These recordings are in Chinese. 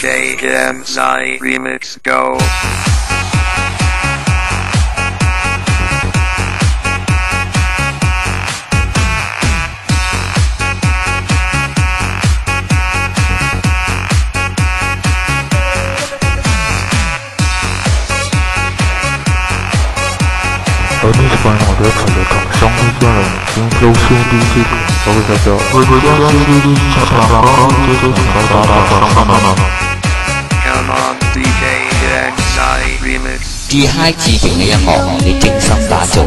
DJ MSI Remix Go。 你喜欢我的朋友唱相互相人听周兄弟这个都会在这为国家兄弟唱唱歌这个打打 Come on DJ MSI Remix。 第2期嘅音樂你精心打造。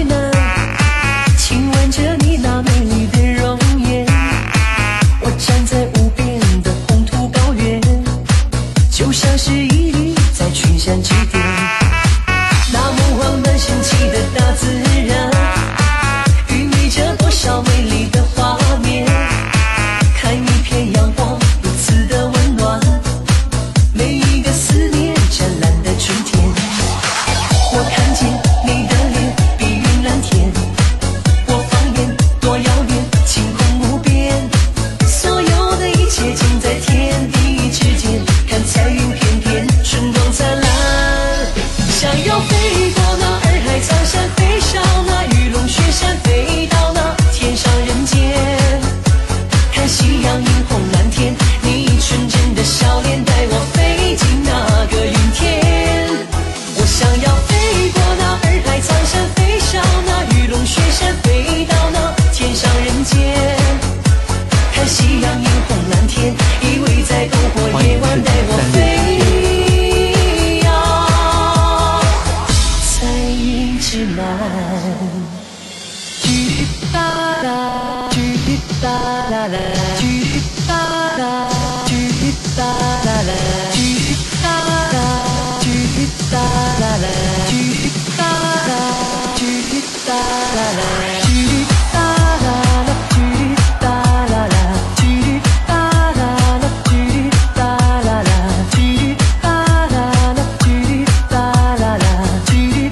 亲吻着你那美丽的容颜，我站在无边的红土高原，就像是一粒在群山之巅。那梦幻般神奇的大自然，孕育着多少美丽的画面。看一片阳光如此的温暖，每一个思念湛蓝的春天。我看见你的脸碧云蓝天，我放眼多遥远，晴空无边。所有的一切尽在天地之间，看彩云片片，春光灿烂。想要飞过那洱海苍山，飞上那玉龙雪山，飞到那天上人间，看夕阳映红蓝天，你纯真的笑脸带我飞进那个云天。我想要飞过那洱海苍山，飞上那玉龙雪山，飞到那天上人间，看夕阳映红蓝天，依偎在篝火夜晚带我飞。之南，举哒啦，举哒啦啦，举哒啦，举哒啦啦，举哒啦，举哒啦啦，举哒啦，举哒啦啦，举哒啦啦，举哒啦啦，举哒啦啦，举哒啦啦，举哒啦啦，举哒啦啦，举。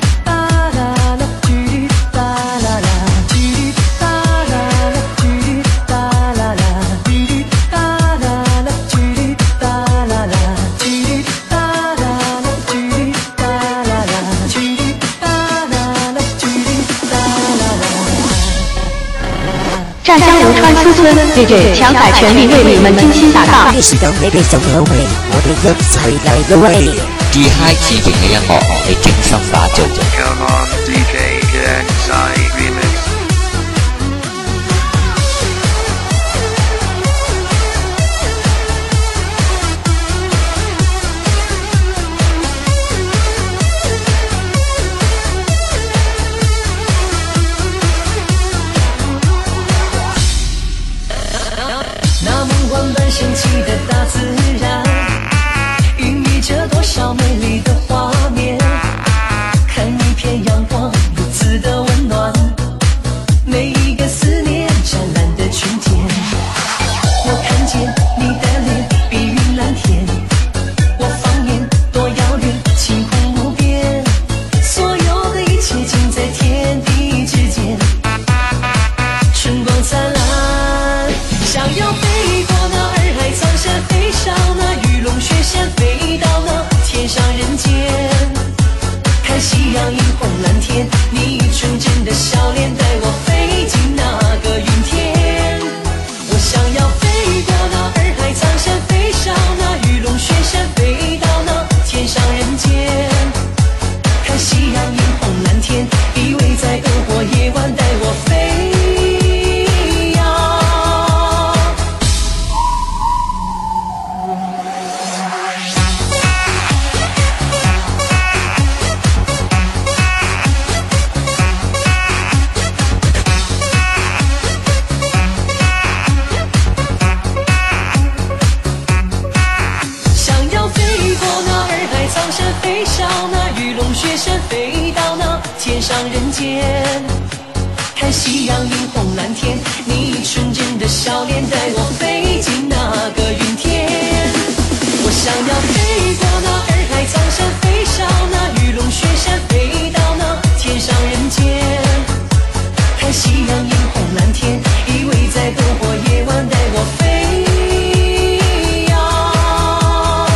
湛江流川苏村 DJ 强仔全力为你们精心打造。 第2期嘅音樂你精心打造。 Come on DJ MSI Remix。 神奇的大自然，孕育着多少美丽的画面。看一片阳光如此的温暖，每一个思念湛蓝的春天。我看见你的脸碧云蓝天，我放眼多遥远，晴空无边。所有的一切尽在天地之间，春光灿烂。想要飞过那洱海苍山，飞上那玉龙雪山，飞到那天上人间，看夕阳映红蓝天，你纯真的笑脸带我飞进那个云天。我想要飞过那洱海苍山，飞上那玉龙雪山，飞到那天上人间，看夕阳映红蓝天，依偎在篝火夜晚带我飞。飞上那玉龙雪山，飞到那天上人间，看夕阳映红蓝天，你纯真的笑脸带我飞进那个云天。我想要飞过那洱海苍山，飞上那玉龙雪山，飞到那天上人间，看夕阳映红蓝天，依偎在篝火夜晚带我飞呀。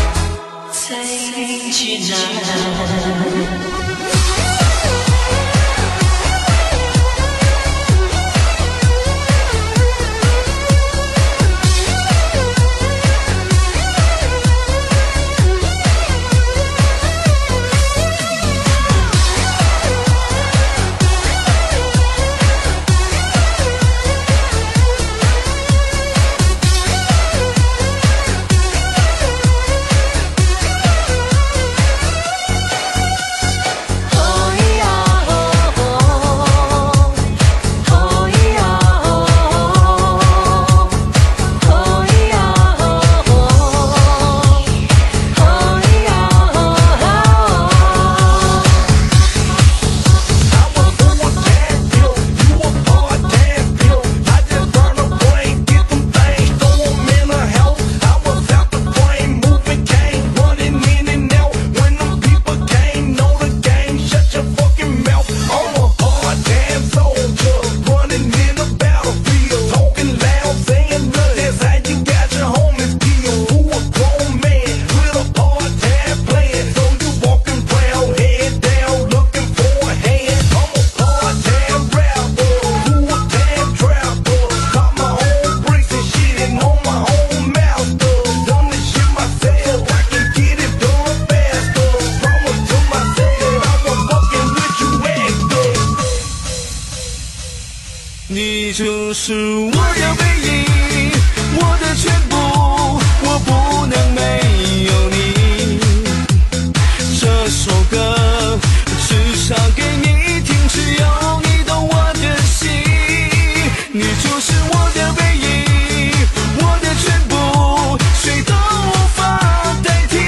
你就是我的唯一，我的全部，我不能没有你。这首歌只唱给你听，只有你懂我的心。你就是我的唯一，我的全部，谁都无法代替。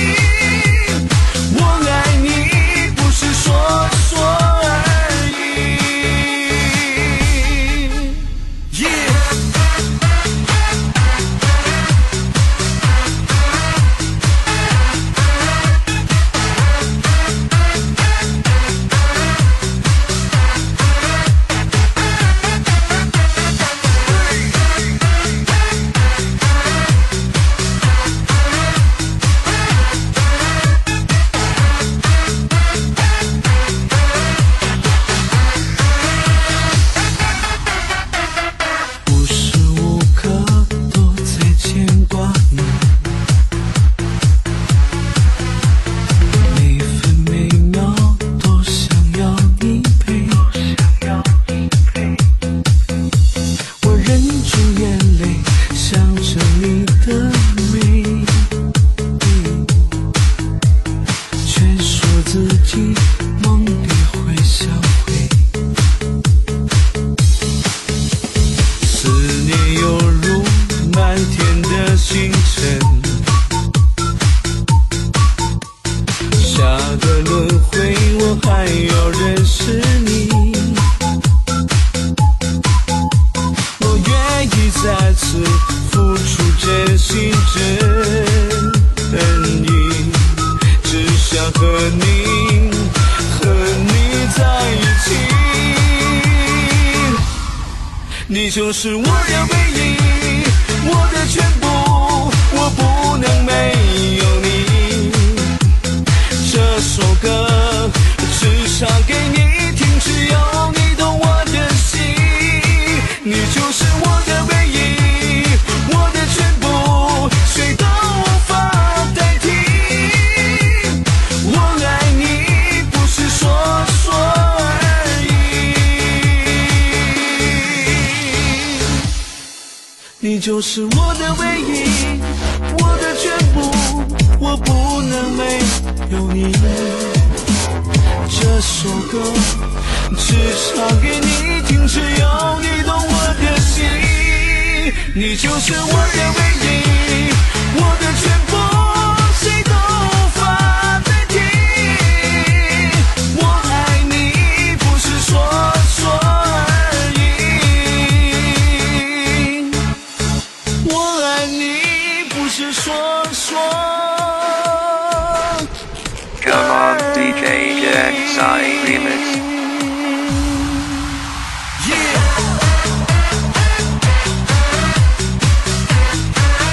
我爱你，不是说说而已。无时无刻都在牵挂你，每分每秒都想要你陪。我忍住眼泪，想着你的美，却说自己梦里会相会。思念犹如满天的星辰，下个轮回我还要认识你。我愿意再次付出真心真意，只想和你在一起。你就是我的唯一，我的全部，我不能没有你。这首歌只唱给你听，只有你懂我的心。你就是我的唯一，我的全部，谁都无法代替。我爱你，不是说说而已。你就是我的唯一，我的全部，我不能没有你。这首歌只唱给你听，只有你懂我的心。你就是我的唯一，我的全部，谁都无法代替。我爱你，不是说说而已。我爱你，不是说说。 Come on, DJ Jacksai Remix. Yeah.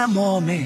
那么美。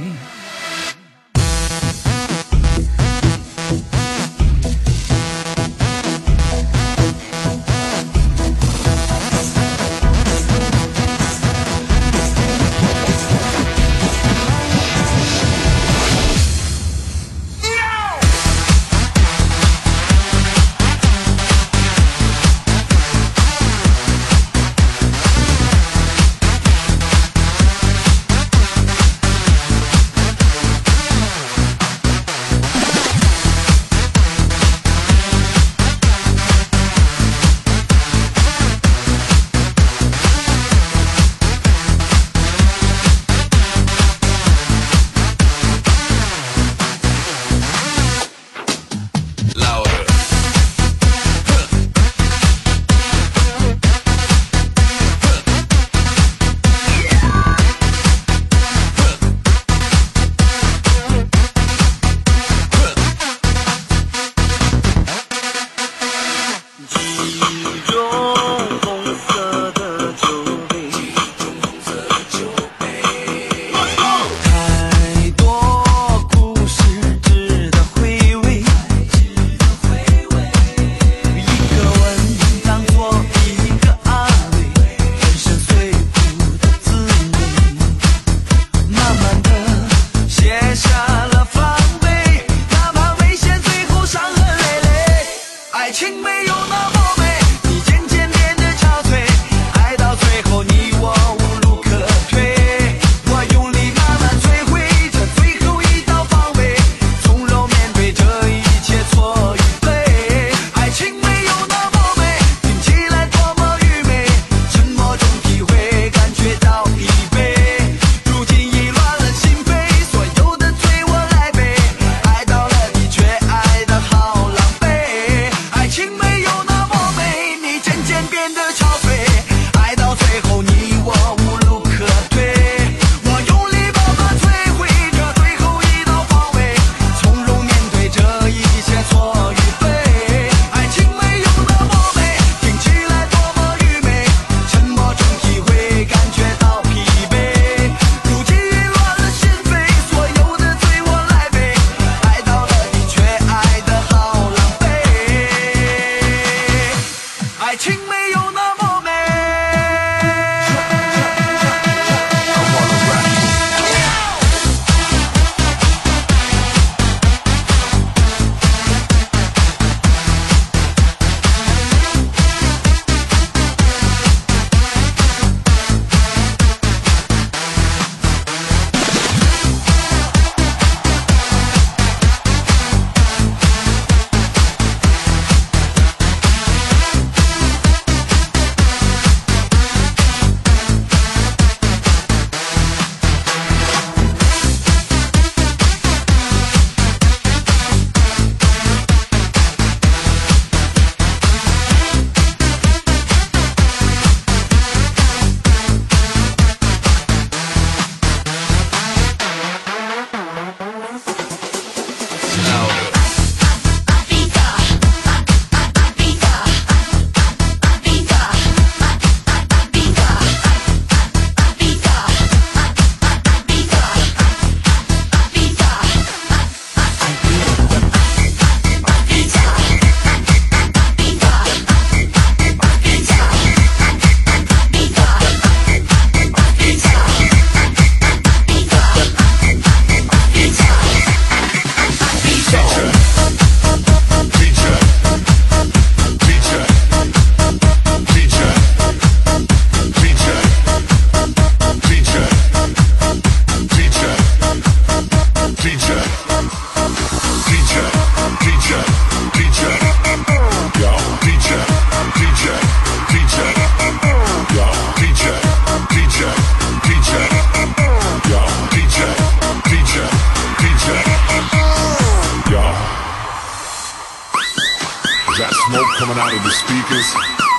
coming out of the speakers?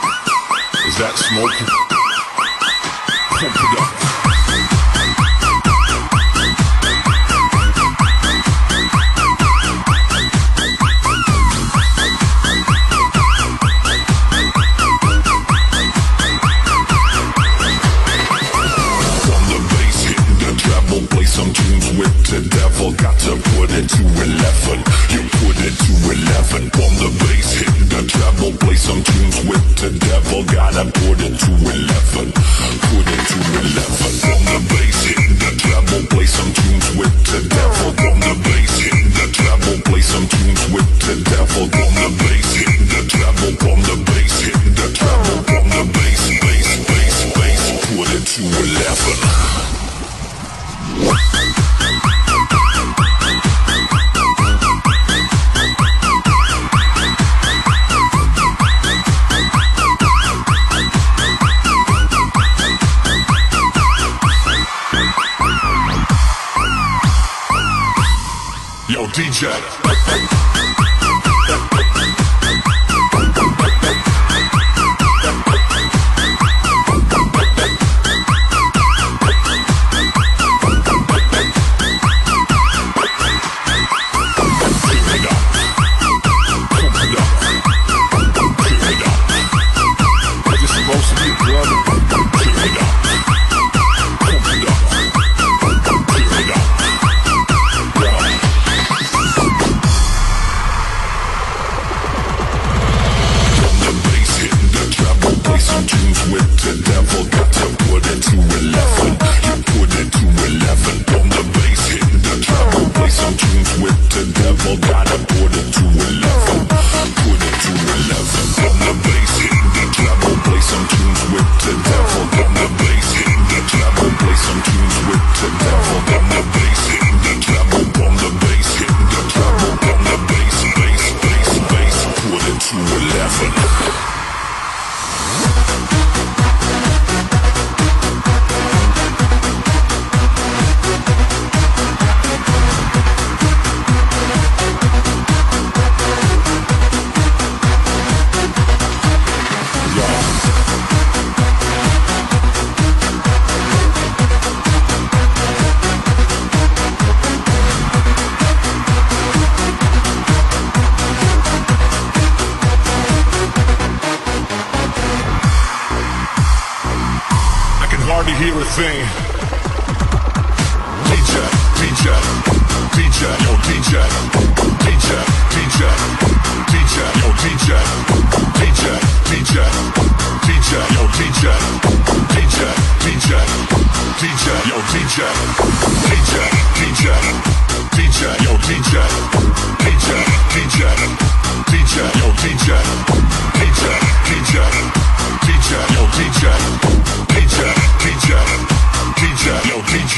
Is that smoking? Pump it up. From the bass hitting the treble, play some tunes with the devil. Gotta put it to 11. Put it to 11. From the bass, hit the treble. Play some tunes with the devil. From the bass, hit the treble. Play some tunes with the devil. From the bass, hit the treble. From the bass, hit the treble. From the bass, bass, bass, bass. Put it to 11. Yo, DJ. Hear a thing. DJ, DJ, DJ, yo DJ, DJ, DJ, DJ, yo DJ, DJ, DJ, DJ, yo DJ, DJ, DJ, DJ, yo DJ, DJ, DJ, DJ, yo DJ, DJ, DJ, DJ, yo DJ, DJ, DJ, DJ, yo DJ, DJ, DJ, DJ, yo DJ.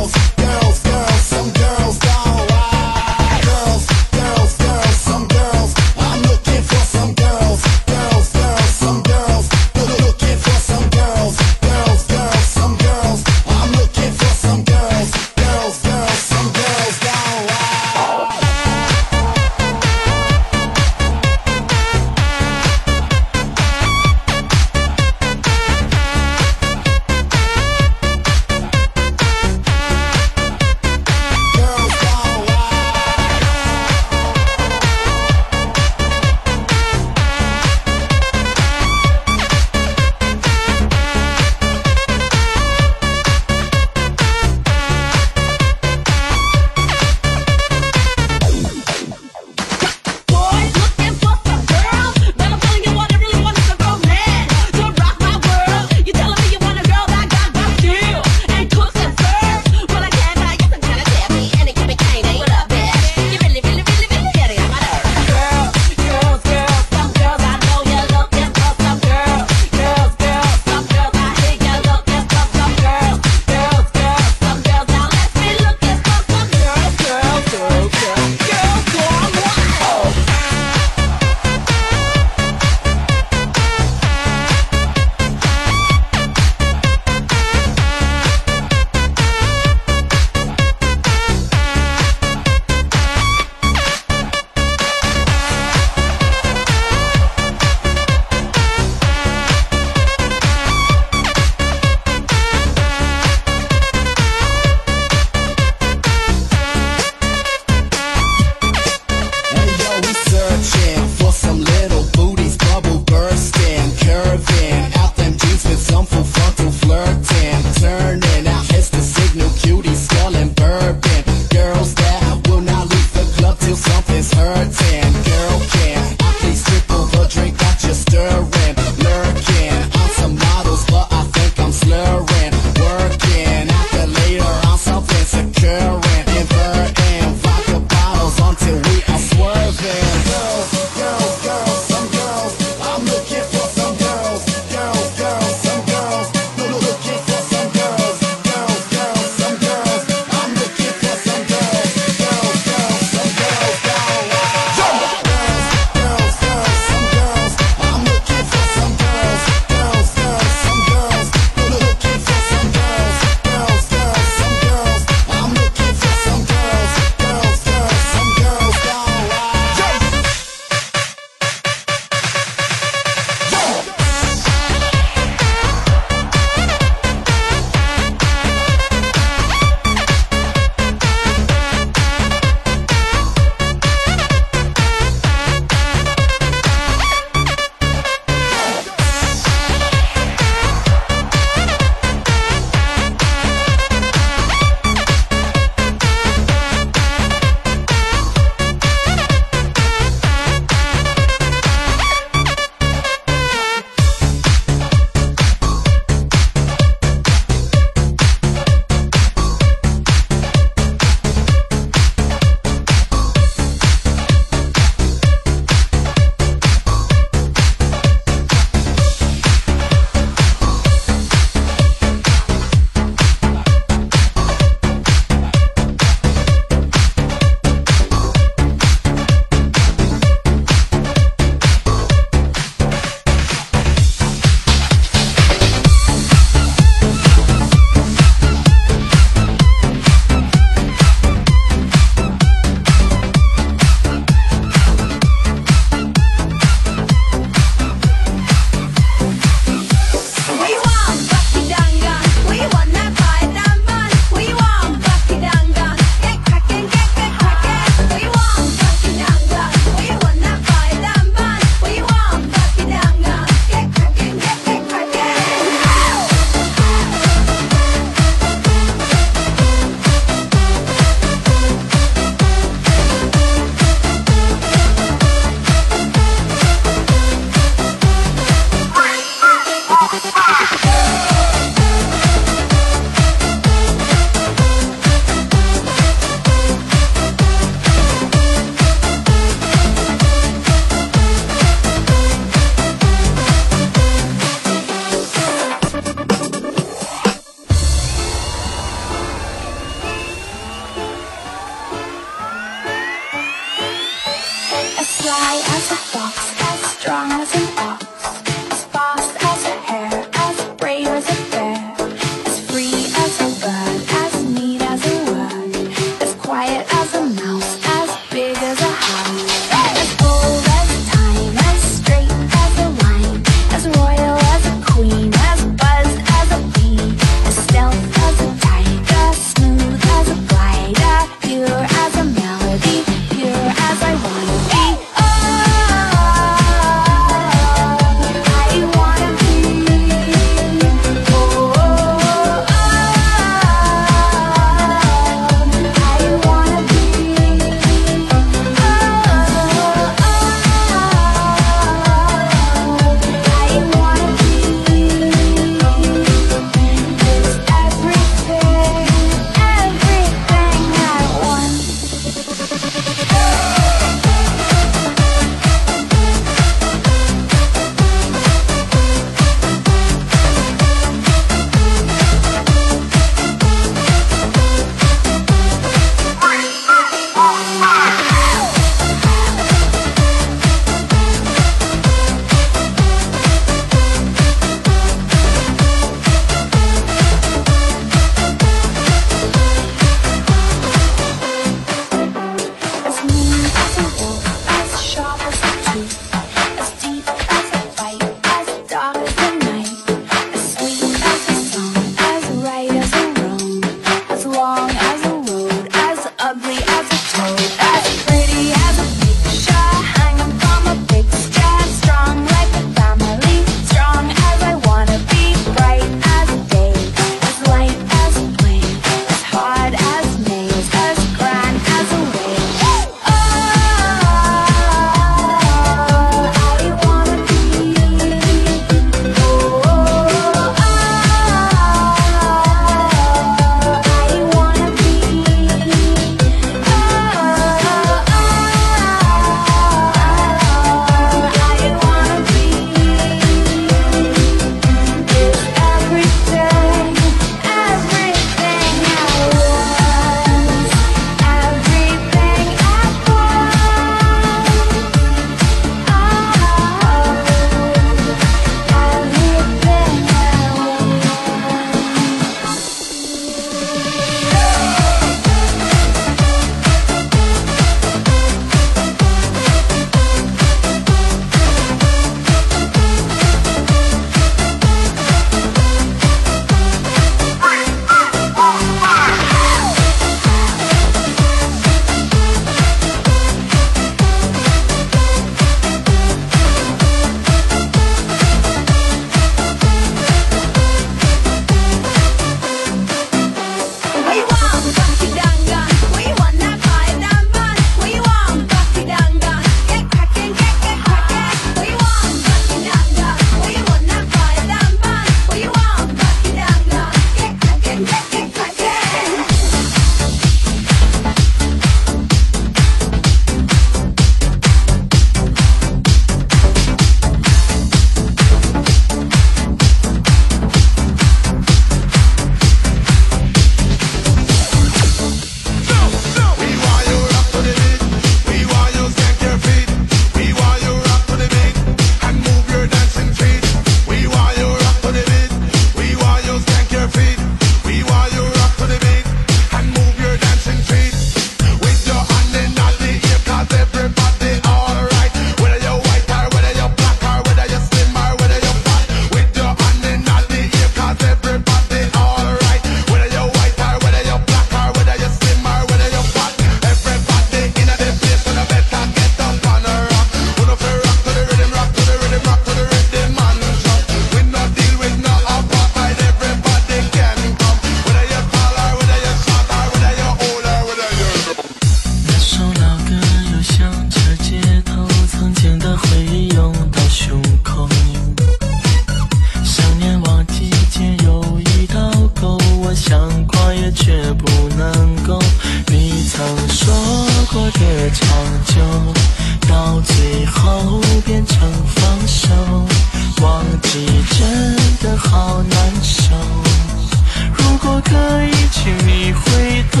可以，请你回头。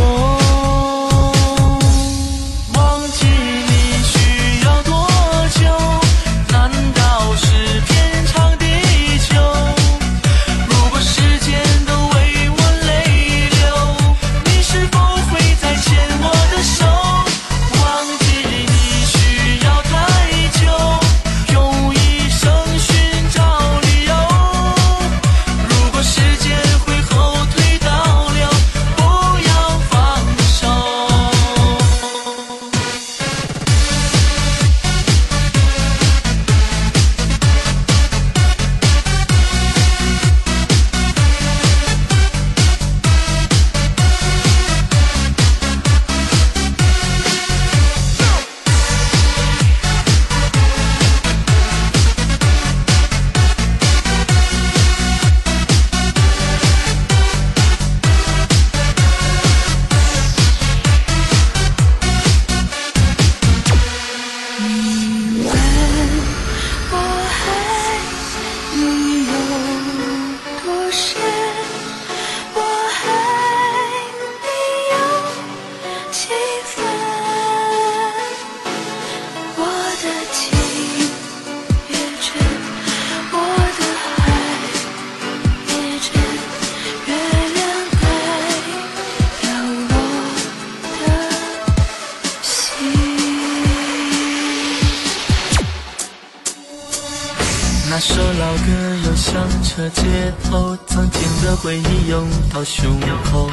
忘记你需要多久？难道是天长地久？如果时间都为我泪流，你是否会再牵我的手？忘记你需要太久，用一生寻找理由。如果时间会后退到了，不要放手。那首老歌又响彻街头，曾经的回忆涌到胸口。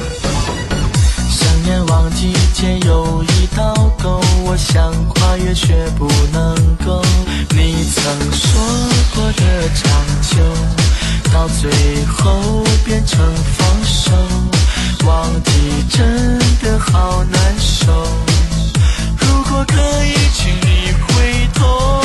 想念忘记间有一道沟，我想跨越却不能够。你曾说过的长久，到最后变成放手。忘记真的好难受，如果可以，请你回头。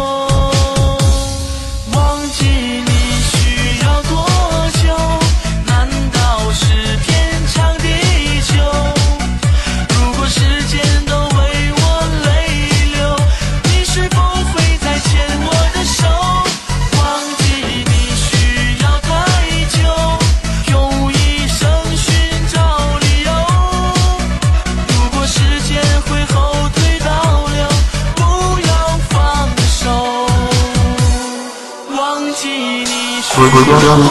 忘记你需要多久？难道是天长地久？如果时间都为我泪流，你是否会再牵我的手？忘记你需要太久，用一生寻找理由。如果时间会后退到了，不要放手。忘记你需要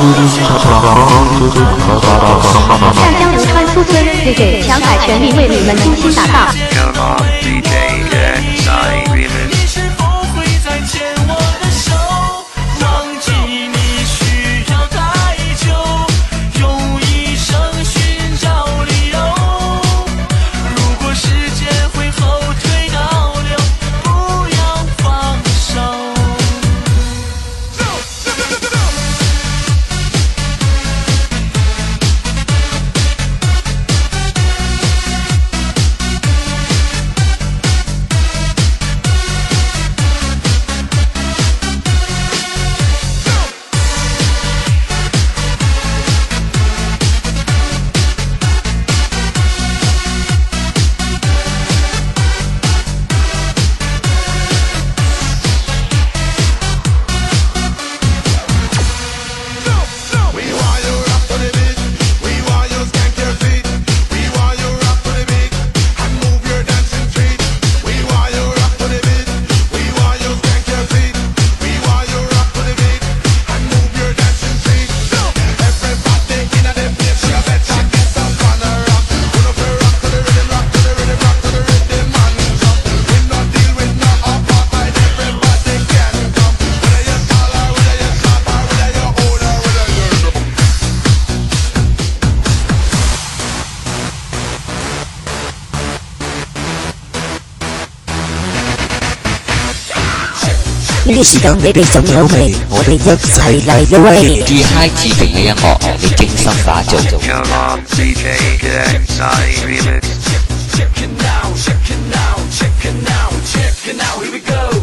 下江如川苏村 DJ 强海全力为你们精心打造。 Come on, DJ Densai Remix. 你是否会再牵我的手？忘记你需要太久，用一生寻找理由。如果时间会后退到了，不要放手。 呢時間你哋就有味，我哋一齊嚟啦喂！ 最 high 指定嘅音樂，你精心打造。 Come on, DJ Densai Remix. Check it now, check it now, check it now, check it now, here we go.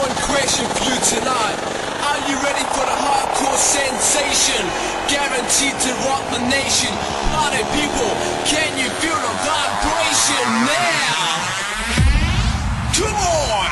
one question for you tonight. Are you ready for the hardcore sensation? Guaranteed to rock the nation. Party people, can you feel the vibration now? Come on!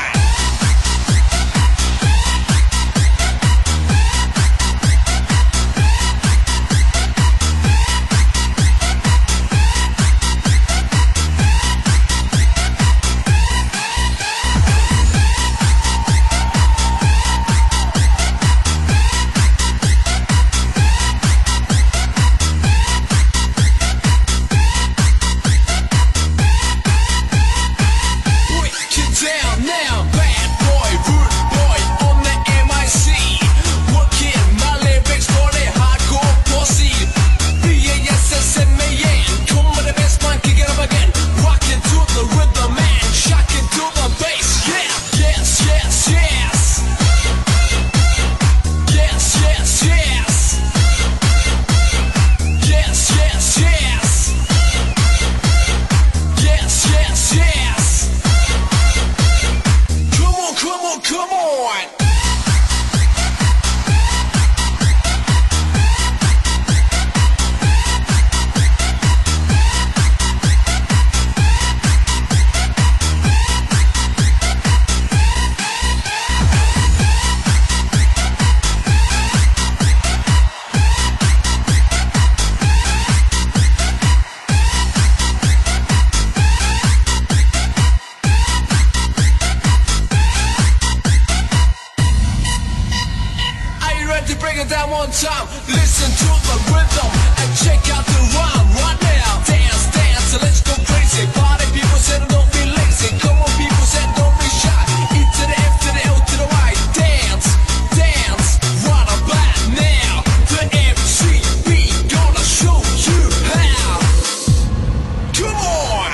Time, listen to the rhythm and check out the rhyme right now. Dance, dance, let's go crazy. Party people said don't be lazy. Come on, people said don't be shy. E to the F to the L to the Y. Dance, dance, right about now. The MCB gonna show you how. Come on.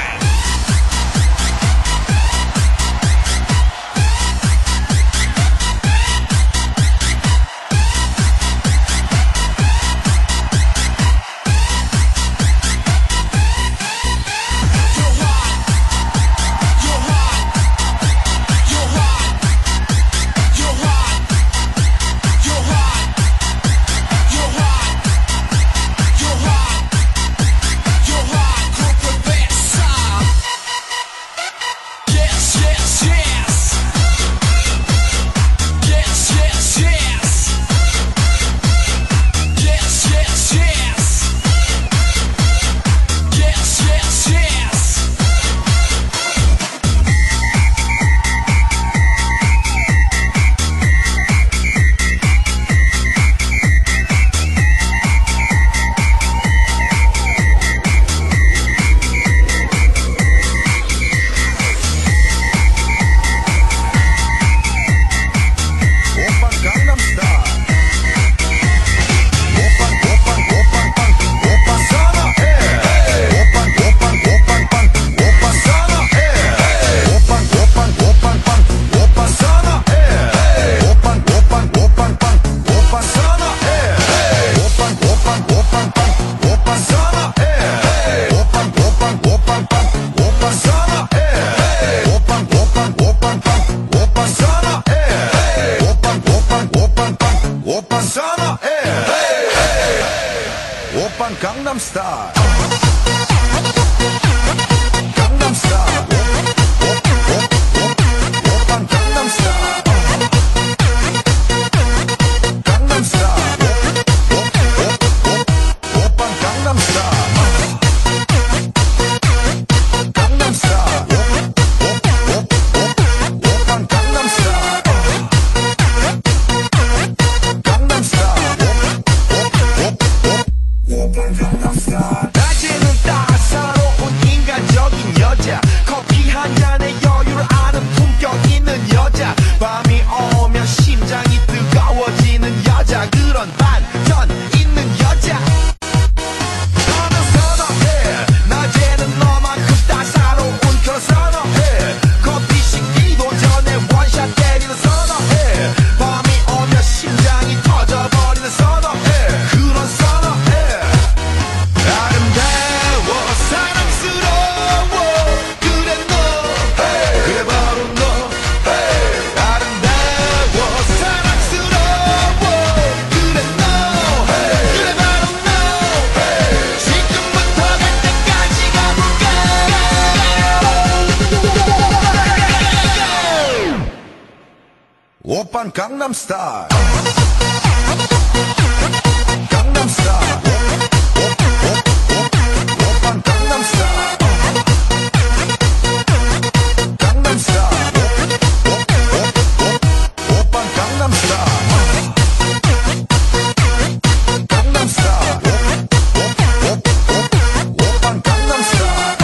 Gangnam Style. Gangnam Style. Oppan Gangnam Style. Gangnam Style. Oppan Gangnam Style. Gangnam Style. Oppan Gangnam Style. Gangnam Style. Gangnam Style. 오빤 강남스타일 강남스타일 오빤 강남스타일 강남스타일 오빤 강남스타일 강남스타일 오빤 강남스타일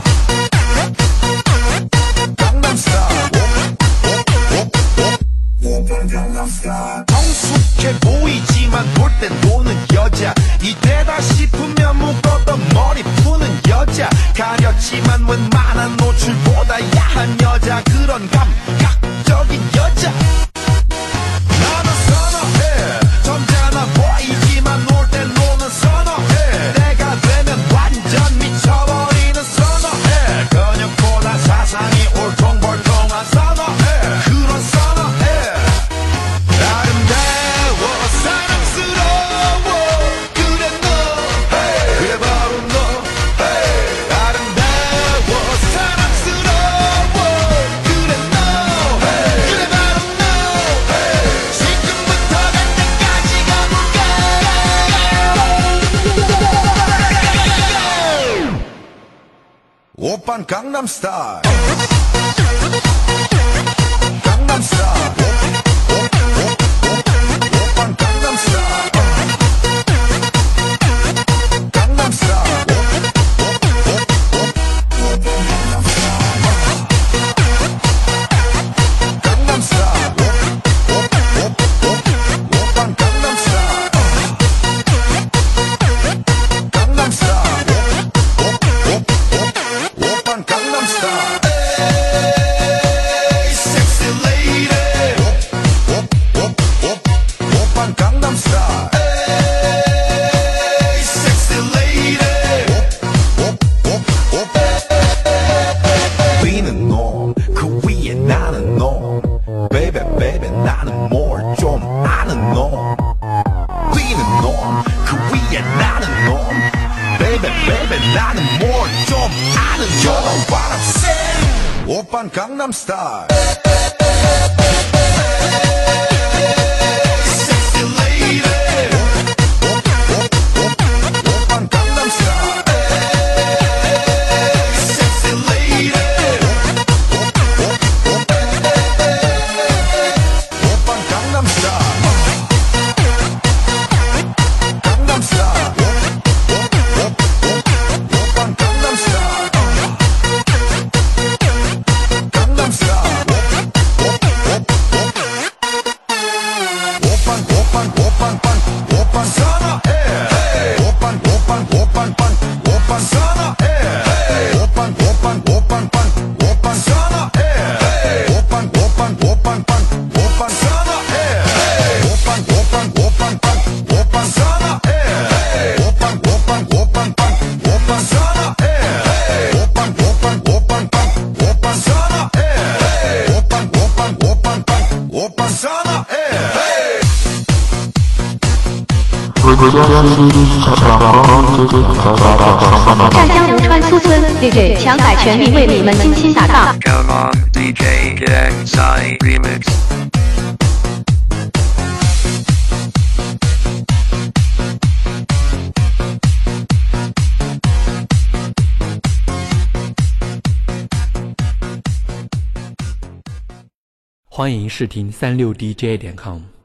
성숙해 보이지만 볼 땐 노는 여자 이때다 싶으면 묶었던 머리 푸는 여자 가렸지만 웬만한 노출보다 야한 여자 그런 감각적인 여자 나는 선호해 점잖아 보이지만 놀 땐 노는 선호해 내가 되면 완전 미쳐버리는 선호해 근육보다 사상이 울퉁불퉁한 선호해 그런 선호해 아름다워 사랑스러워 그래 너 그래 바로 너 아름다워 사랑스러워 그래 너 그래 바로 너 지금부터 갈 때까지 가볼까 오빤 강남스타일 강남스타일 오빤 강남스타일 강남스타일 강남스타일 오빤 강남스타일 강남스타일 오빤 강남스타일 에이 섹시 레이디 오빤 강남스타일 에이 섹시 레이디 위는 놈그 위에 나는 놈 베이베 베이베 나는 뭘 좀 아는 놈 위는 놈그 위에 나는 놈 베이베 베이베 나는 뭘 좀 아는 You know what I'm saying 오빤 강남스타일 섹시 레이디 오빤 강남스타일 섹시 레이디 오빤 강남스타일 강남스타일 오빤 강남스타일 강남스타일 오빤 선어해 오빤 선어해 오빤 선어해 오빤 선어해 오빤 선어해 湛江如川苏村 DJ 强海全民为你们精心打造。 Come on, DJ Kansai Remix. 欢迎试听36DJ.com。